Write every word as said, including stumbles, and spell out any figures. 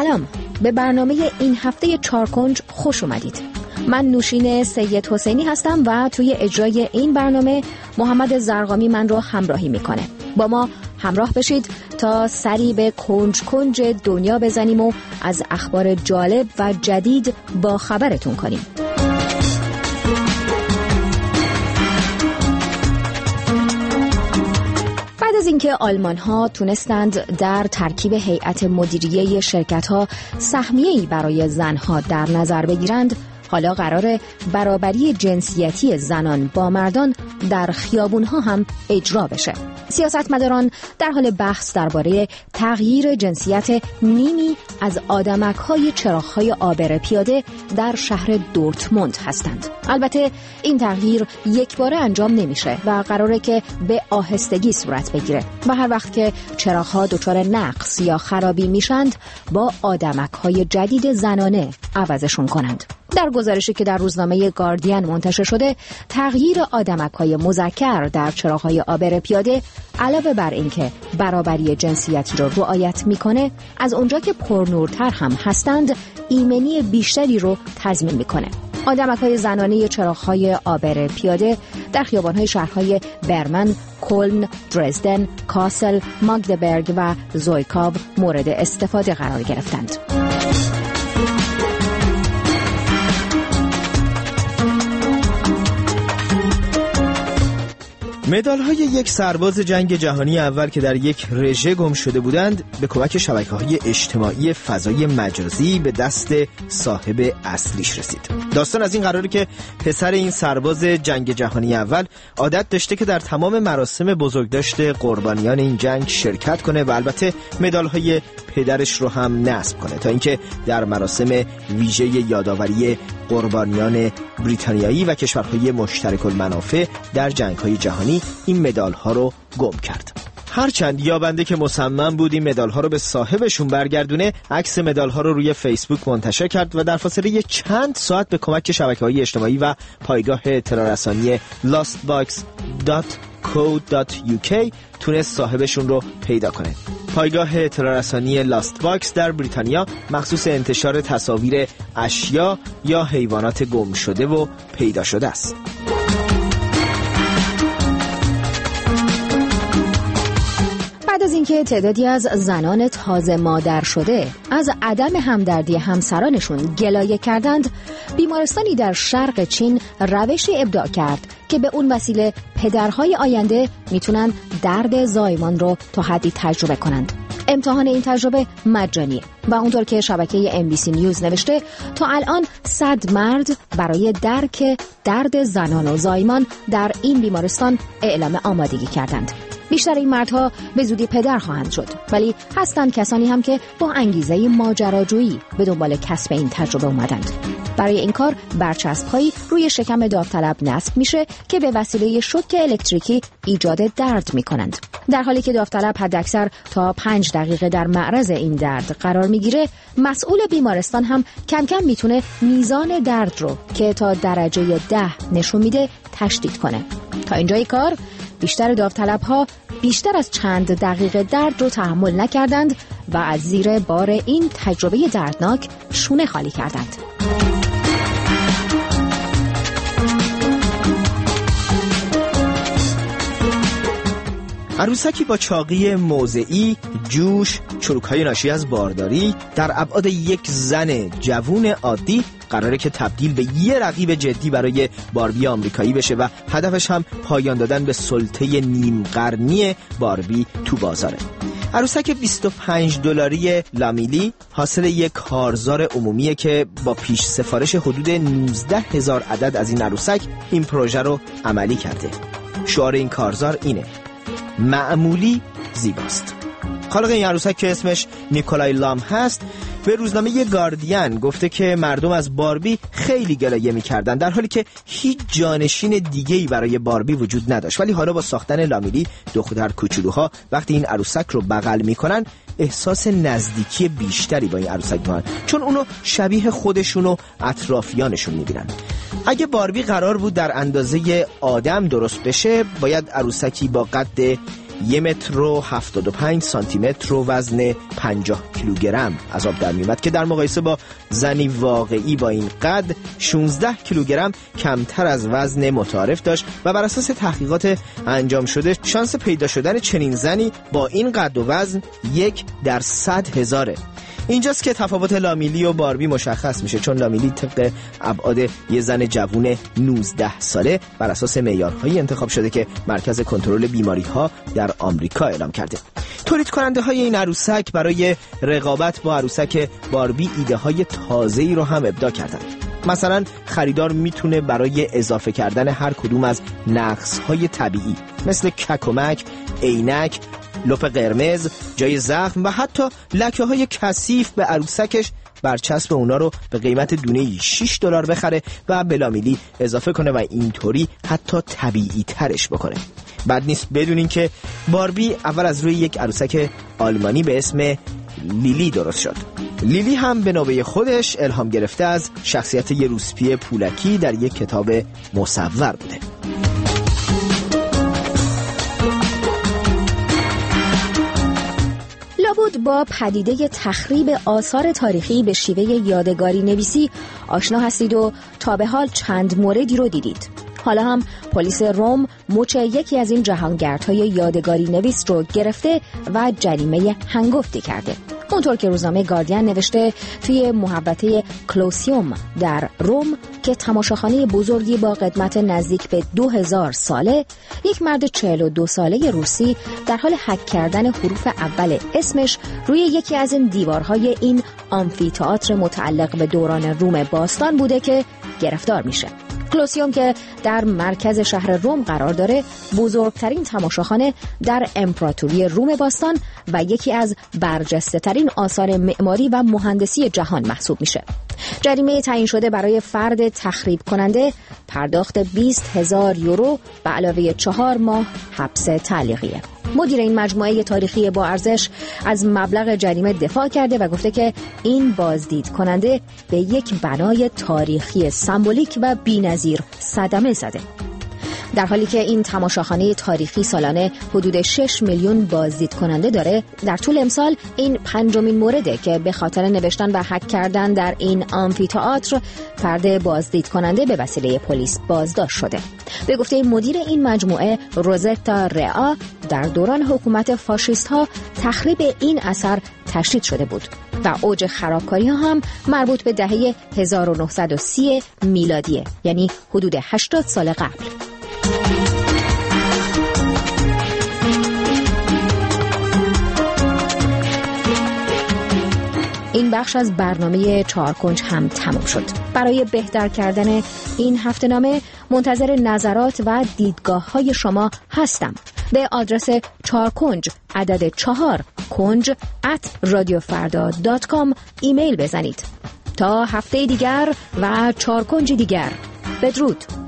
سلام، به برنامه این هفته چارکنج خوش اومدید. من نوشین سید حسینی هستم و توی اجرای این برنامه محمد زرقامی من رو همراهی میکنه. با ما همراه بشید تا سری به کنج کنج دنیا بزنیم و از اخبار جالب و جدید با خبرتون کنیم. بعد از اینکه آلمان‌ها تونستند در ترکیب هیئت مدیریه شرکت‌ها سهمیه‌ای برای زن‌ها در نظر بگیرند، حالا قراره برابری جنسیتی زنان با مردان در خیابون‌ها هم اجرا بشه. سیاستمداران در حال بحث درباره تغییر جنسیت نیمی از آدمک‌های چراغ‌های عابر پیاده در شهر دورتموند هستند. البته این تغییر یکباره انجام نمیشه و قراره که به آهستگی صورت بگیره و هر وقت که چراغ‌ها دچار نقص یا خرابی میشند با آدمک‌های جدید زنانه عوضشون کنند. در گزارشی که در روزنامه گاردین منتشر شده، تغییر آدمک‌های مذکر در چراغ‌های عابر پیاده علاوه بر اینکه برابری جنسیتی را رعایت میکنه، از اونجا که پرنورتر هم هستند ایمنی بیشتری رو تضمین میکنه. آدمک‌های زنانه چراغ‌های عابر پیاده در خیابان‌های شهرهای برمن، کلن، درزدن، کاسل، ماگدبرگ و زویکاو مورد استفاده قرار گرفتند. مدال‌های یک سرباز جنگ جهانی اول که در یک رژه گم شده بودند به کمک شبکه‌های اجتماعی فضای مجازی به دست صاحب اصلیش رسید. داستان از این قراره که پسر این سرباز جنگ جهانی اول عادت داشته که در تمام مراسم بزرگداشت قربانیان این جنگ شرکت کنه و البته مدال‌های پدرش رو هم نصب کنه تا اینکه در مراسم ویژه یادآوری قربانیان بریتانیایی و کشورهای مشترک المنافع در جنگ‌های جهانی این مدال‌ها رو گم کرد. هرچند یابنده که مصمم بود این مدال‌ها رو به صاحبشون برگردونه، عکس مدال‌ها رو روی فیسبوک منتشر کرد و در فاصله چند ساعت به کمک شبکه‌های اجتماعی و پایگاه اطلاع رسانی لاست باکس دات کو دات یو کی تونست صاحبشون رو پیدا کنه. پایگاه اطلاع رسانی لاست باکس در بریتانیا مخصوص انتشار تصاویر اشیا یا حیوانات گم شده و پیدا شده است. بعد از اینکه تعدادی از زنان تازه مادر شده از عدم همدردی همسرانشون گلایه کردند، بیمارستانی در شرق چین روشی ابداع کرد که به اون وسیله پدرهای آینده میتونن درد زایمان رو تا حدی تجربه کنند. امتحان این تجربه مجانیه و اونطور که شبکه ام بی سی نیوز نوشته، تا الان صد مرد برای درک درد زنان و زایمان در این بیمارستان اعلام آمادگی کردند. بیشتر این مردها به زودی پدر خواهند شد، ولی هستند کسانی هم که با انگیزه ماجراجویی به دنبال کسب این تجربه اومدند. برای این کار برچسب‌هایی روی شکم داوطلب نصب میشه که به وسیله شوک الکتریکی ایجاد درد میکنند. در حالی که داوطلب حداکثر تا پنج دقیقه در معرض این درد قرار میگیره، مسئول بیمارستان هم کم کم میتونه میزان درد رو که تا درجه ده نشون میده تشدید کنه. تا اینجای کار بیشتر داوطلب‌ها بیشتر از چند دقیقه درد رو تحمل نکردند و از زیر بار این تجربه دردناک شونه خالی کردند. عروسکی با چاقی موضعی، جوش، چروک‌های ناشی از بارداری در ابعاد یک زن جوون عادی قراره که تبدیل به یه رقیب جدی برای باربی آمریکایی بشه و هدفش هم پایان دادن به سلطه نیم قرنی باربی تو بازاره. عروسک بیست و پنج دلاری لامیلی حاصل یک کارزار عمومیه که با پیش سفارش حدود نوزده هزار عدد از این عروسک این پروژه رو عملی کرده. شعار این کارزار اینه: معمولی زیباست. خالق این عروسک که اسمش نیکولای لام هست به روزنامه گاردین گفته که مردم از باربی خیلی گلایه می‌کردن، در حالی که هیچ جانشین دیگه‌ای برای باربی وجود نداشت. ولی حالا با ساختن لامیلی دختر کوچولوها وقتی این عروسک رو بغل می‌کنن احساس نزدیکی بیشتری با این عروسک می‌کنن، چون اونو شبیه خودشون و اطرافیانشون می‌بینن. اگه باربی قرار بود در اندازه آدم درست بشه، باید عروسکی با قد یک متر و هفتاد و پنج سانتی متر و وزن پنجاه کیلوگرم از آب در میومد که در مقایسه با زنی واقعی با این قد شانزده کیلوگرم کمتر از وزن متعارف داشت و بر اساس تحقیقات انجام شده شانس پیدا شدن چنین زنی با این قد و وزن یک در صد هزاره. اینجاست که تفاوت لامیلی و باربی مشخص میشه، چون لامیلی طبق ابعاد یه زن جوون نوزده ساله بر اساس معیارهایی انتخاب شده که مرکز کنترل بیماری‌ها در آمریکا اعلام کرده. تولید کننده های این عروسک برای رقابت با عروسک باربی ایده های تازه‌ای رو هم ابداع کردن. مثلا خریدار میتونه برای اضافه کردن هر کدوم از نقص‌های طبیعی مثل ککمک، عینک، لپ قرمز، جای زخم و حتی لکه های کثیف به عروسکش برچسب اونا رو به قیمت دونه شش دلار بخره و بلامیلی اضافه کنه و اینطوری حتی طبیعی ترش بکنه. بد نیست بدونین که باربی اول از روی یک عروسک آلمانی به اسم لیلی درست شد. لیلی هم به نوبه خودش الهام گرفته از شخصیت یه روسپی پولکی در یک کتاب مصور بوده. لابد با پدیده تخریب آثار تاریخی به شیوه یادگاری نویسی آشنا هستید و تا به حال چند موردی رو دیدید. حالا هم پلیس روم مچ یکی از این جهانگردهای یادگاری نویس رو گرفته و جریمه هنگفتی کرده. اونطور که روزنامه گاردین نوشته توی محوطه کلوسیوم در روم که تماشاخانه بزرگی با قدمت نزدیک به دو هزار ساله، یک مرد چهل و دو ساله روسی در حال حک کردن حروف اول اسمش روی یکی از این دیوارهای این آمفی‌تئاتر متعلق به دوران روم باستان بوده که گرفتار میشه. کلوسیوم که در مرکز شهر روم قرار داره بزرگترین تماشاخانه در امپراتوری روم باستان و یکی از برجسته ترین آثار معماری و مهندسی جهان محسوب میشه. جریمه تعیین شده برای فرد تخریب کننده پرداخت بیست هزار یورو به علاوه چهار ماه حبس تعلیقیه. مدیر این مجموعه تاریخی با ارزش از مبلغ جریمه دفاع کرده و گفته که این بازدید کننده به یک بنای تاریخی سمبولیک و بی‌نظیر صدمه زده. در حالی که این تماشاخانه تاریخی سالانه حدود شش میلیون بازدید کننده داره، در طول امسال این پنجمین مورده که به خاطر نوشتن و حک کردن در این آمفی‌تئاتر فرد بازدید کننده به وسیله پلیس بازداشت شده. به گفته مدیر این مجموعه روزتا رئا، در دوران حکومت فاشیست ها تخریب این اثر تشدید شده بود و اوج خرابکاری ها هم مربوط به دهه هزار و نهصد و سی میلادیه، یعنی حدود هشتاد سال قبل. این بخش از برنامه چهارکنج هم تمام شد. برای بهتر کردن این هفته‌نامه منتظر نظرات و دیدگاه های شما هستم. به آدرس چهارکنج عدد چهار کنج ات رادیو فردا دات کام ایمیل بزنید. تا هفته دیگر و چهارکنج دیگر، بدرود.